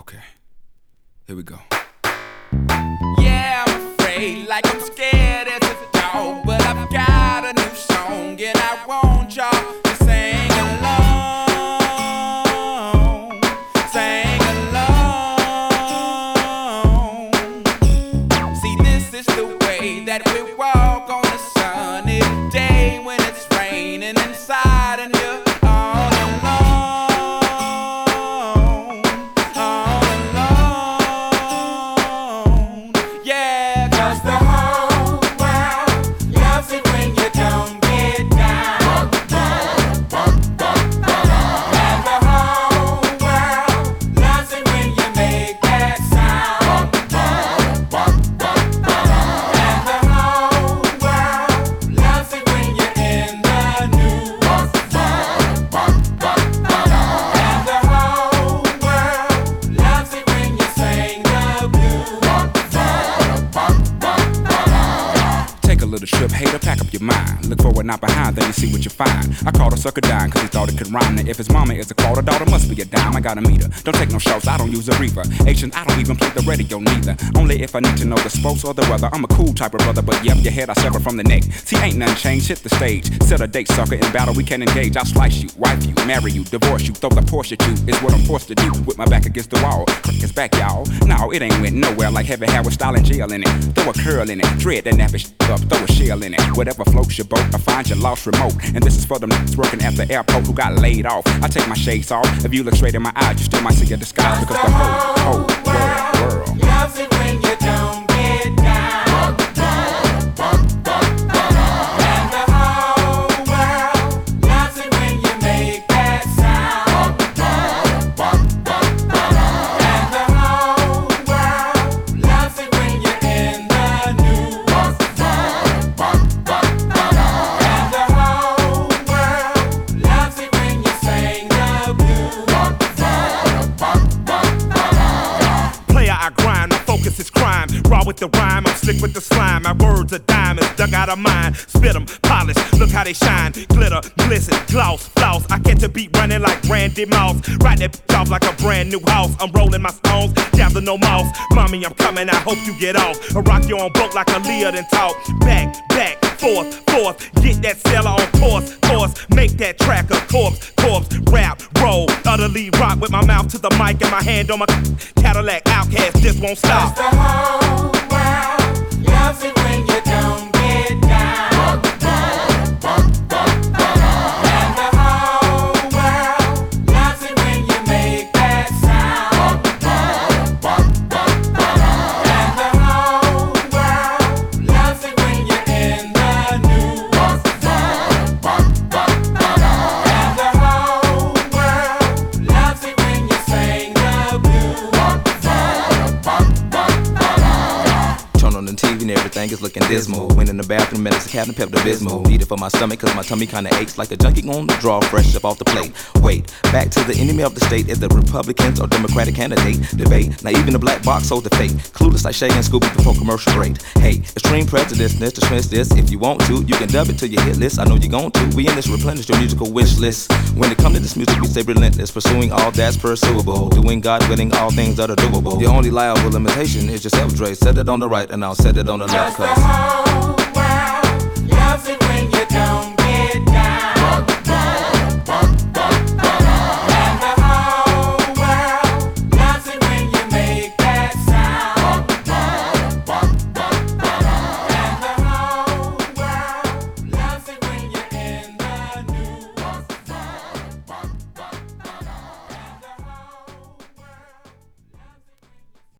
Okay, here we go. Yeah, I'm afraid, like I'm scared as a dog, but I've got a new song and I want y'all to sing along, sing along. See, this is the way that we walk on a sunny day when it's raining inside and you're all alone, all alone. Yeah, 'cause the whole world loves it when you don't get down. And the whole world loves it when you make that sound. And the whole world loves it when you're in the news. And the whole world loves it when you sing the blues. Take a little trip, hater, pack up your mind. Look forward, not behind, then you see what you find. I called a sucker dime, cause he thought it could rhyme. Now if his mama is a quarter, daughter must be a dime. I gotta meet her. Don't take no shots, I don't use a reaper. Asians, I don't even play the radio neither. Only if I need to know the sports or the weather. I'm a cool type of brother, but yep, your head I sever from the neck. See, ain't nothing changed, hit the stage. Set a date, sucker, in battle we can engage. I'll slice you, wife you, marry you, divorce you, throw the Porsche at you. Is what I'm forced to do, with my back against the wall. Crack his back, y'all. No, it ain't went nowhere like heavy hair with style and gel in it. Throw a curl in it, dread that nappy up, throw a shell in it. Whatever floats your boat, I find your lost remote. And this is for them niggas working at the airport who got laid off. I take my shades off. If you look straight in my eyes, you still might see a disguise. Because the whole world loves it when you don't get down. And the whole world loves it when you make that sound. And the whole world loves it when you're in the news. And the whole world loves it when you sing the blues. Player, I grind, my focus is crime. Raw with the rhyme, I'm slick with the slime. My words are diamonds, dug out of mine. Spit them, polish, look how they shine. Glitter, glisten, gloss, floss. I catch a beat running like Randy Moss. Ride that bitch off like a brand new house. I'm rolling my stones, down to no mouse. Mommy, I'm coming, I hope you get off. I rock you on boat like a Leah then talk. Back, forth, get that seller on course. Make that track a corpse, rap, roll. Utterly rock with my mouth to the mic and my hand on my Cadillac. Outcast just won't stop. 'Cause the whole world loves it when you don't get down. And the whole world loves it when you make that sound. And the whole world loves it when you're in the news. And the whole world loves it when you sing the blues. Turn on the TV and everything is looking dismal. Went in the bathroom and it's a Captain Pepto-Bismol. Need it for my stomach cause my tummy kinda aches like a junkie on the draw fresh up off the plate. Wait, back to the enemy of the state is the Republicans or Democratic candidate debate. Now even the black box holds the fate. Clueless like Shay and Scooby before commercial break. Hey, extreme prejudiceness to dismiss this. If you want to, you can dub it to your hit list. I know you're going to. We in this replenish your musical wish list. When it comes to this music, we stay relentless, pursuing all that's pursuable. Doing God willing all things that are doable. The only liable limitation is yourself, Dre. Set it on the right and I'll set it on the left. 'Cause the whole world loves it when you don't get down.